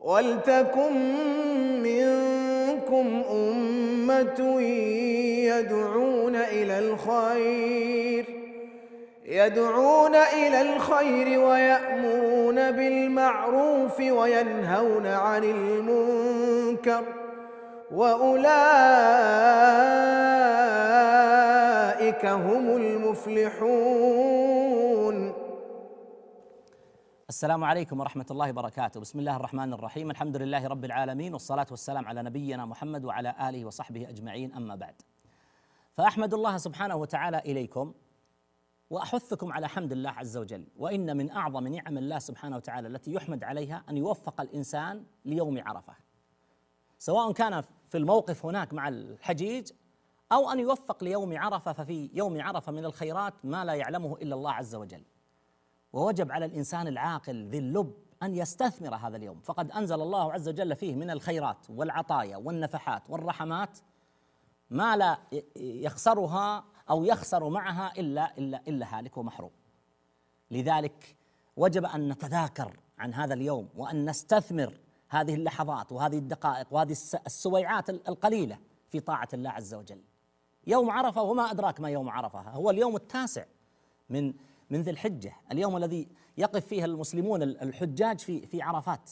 ولتكن منكم أمة يدعون إلى الخير ويأمرون بالمعروف وينهون عن المنكر وأولئك هم المفلحون. السلام عليكم ورحمة الله وبركاته. بسم الله الرحمن الرحيم. الحمد لله رب العالمين، والصلاة والسلام على نبينا محمد وعلى آله وصحبه أجمعين، أما بعد. فأحمد الله سبحانه وتعالى إليكم وأحثكم على حمد الله عز وجل. وإن من أعظم نعم الله سبحانه وتعالى التي يحمد عليها أن يوفق الإنسان ليوم عرفة، سواء كان في الموقف هناك مع الحجيج أو أن يوفق ليوم عرفة، ففي يوم عرفة من الخيرات ما لا يعلمه إلا الله عز وجل. ووجب على الإنسان العاقل ذي اللب أن يستثمر هذا اليوم، فقد أنزل الله عز وجل فيه من الخيرات والعطايا والنفحات والرحمات ما لا يخسرها أو يخسر معها إلا هالك ومحروم. لذلك وجب أن نتذاكر عن هذا اليوم وأن نستثمر هذه اللحظات وهذه الدقائق وهذه السويعات القليلة في طاعة الله عز وجل. يوم عرفة، وما أدراك ما يوم عرفة، هو اليوم التاسع من ذي الحجة، اليوم الذي يقف فيه المسلمون الحجاج في عرفات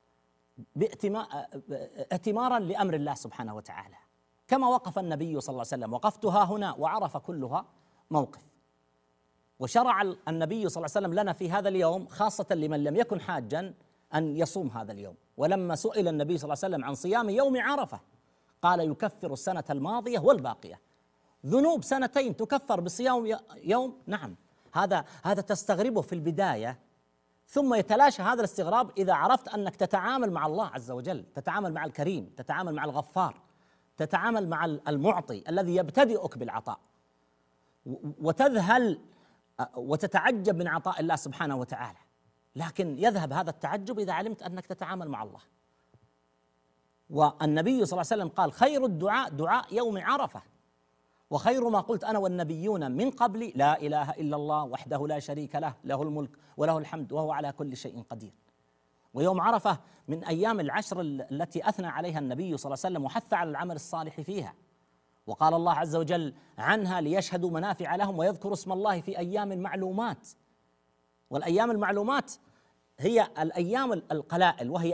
ائتمارا لأمر الله سبحانه وتعالى، كما وقف النبي صلى الله عليه وسلم: وقفتها هنا وعرف كلها موقف. وشرع النبي صلى الله عليه وسلم لنا في هذا اليوم خاصة لمن لم يكن حاجا أن يصوم هذا اليوم. ولما سئل النبي صلى الله عليه وسلم عن صيام يوم عرفة قال: يكفر السنة الماضية والباقية. ذنوب سنتين تكفر بصيام يوم؟ نعم. هذا تستغربه في البداية، ثم يتلاشى هذا الاستغراب إذا عرفت أنك تتعامل مع الله عز وجل، تتعامل مع الكريم، تتعامل مع الغفار، تتعامل مع المعطي الذي يبتدئك بالعطاء، وتذهل وتتعجب من عطاء الله سبحانه وتعالى. لكن يذهب هذا التعجب إذا علمت أنك تتعامل مع الله. والنبي صلى الله عليه وسلم قال: خير الدعاء دعاء يوم عرفة، وخير ما قلت أنا والنبيون من قبلي لا إله إلا الله وحده لا شريك له، له الملك وله الحمد وهو على كل شيء قدير. ويوم عرفة من أيام العشر التي أثنى عليها النبي صلى الله عليه وسلم وحث على العمل الصالح فيها، وقال الله عز وجل عنها: ليشهدوا منافع لهم ويذكروا اسم الله في أيام معلومات. والأيام المعلومات هي الأيام القلائل، وهي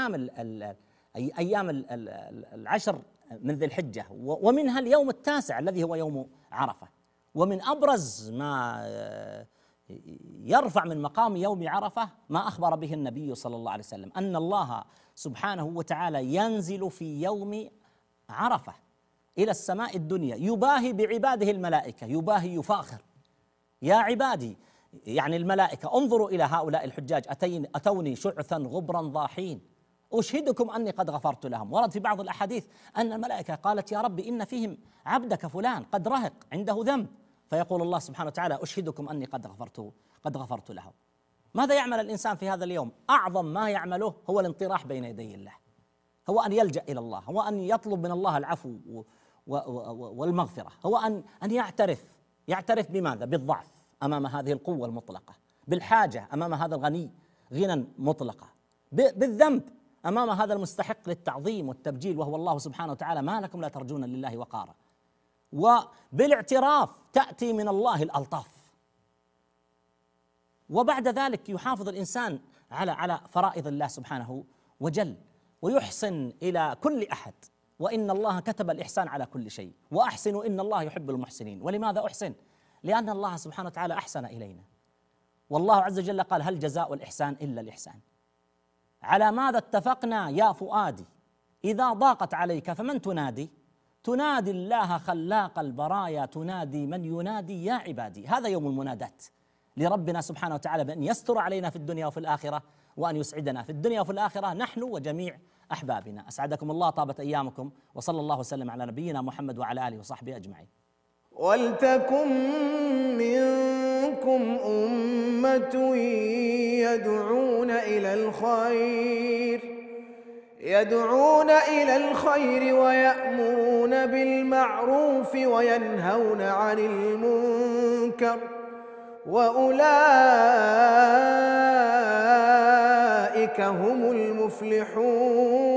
أيام العشر من ذي الحجة، ومنها اليوم التاسع الذي هو يوم عرفة. ومن أبرز ما يرفع من مقام يوم عرفة ما أخبر به النبي صلى الله عليه وسلم، أن الله سبحانه وتعالى ينزل في يوم عرفة إلى السماء الدنيا يباهي بعباده الملائكة، يباهي يفاخر: يا عبادي، يعني الملائكة، انظروا إلى هؤلاء الحجاج أتوني شعثا غبرا ضاحين أشهدكم أني قد غفرت لهم. ورد في بعض الأحاديث أن الملائكة قالت: يا رب إن فيهم عبدك فلان قد رهق عنده ذنب، فيقول الله سبحانه وتعالى: أشهدكم أني قد غفرت له. ماذا يعمل الإنسان في هذا اليوم؟ أعظم ما يعمله هو الانطراح بين يدي الله، هو أن يلجأ إلى الله، هو أن يطلب من الله العفو والمغفرة، هو أن يعترف بماذا؟ بالضعف أمام هذه القوة المطلقة، بالحاجة أمام هذا الغني غنى مطلقة، بالذنب أمام هذا المستحق للتعظيم والتبجيل وهو الله سبحانه وتعالى: ما لكم لا ترجون لله وقارا. وبالاعتراف تأتي من الله الألطاف. وبعد ذلك يحافظ الإنسان على فرائض الله سبحانه وجل، ويحسن إلى كل أحد. وإن الله كتب الإحسان على كل شيء، وأحسنوا إن الله يحب المحسنين. ولماذا أحسن؟ لأن الله سبحانه وتعالى أحسن إلينا، والله عز وجل قال: هل جزاء الإحسان إلا الإحسان. على ماذا اتفقنا يا فؤادي إذا ضاقت عليك فمن تنادي؟ تنادي الله خلاق البرايا، تنادي من ينادي يا عبادي. هذا يوم المنادات لربنا سبحانه وتعالى بأن يستر علينا في الدنيا وفي الآخرة، وأن يسعدنا في الدنيا وفي الآخرة نحن وجميع أحبابنا. أسعدكم الله، طابت أيامكم، وصلى الله وسلم على نبينا محمد وعلى آله وصحبه أجمعين. ولتكن منكم أمة يدعون إلى الخير ويأمرون بالمعروف وينهون عن المنكر وأولئك أولئك هم المفلحون.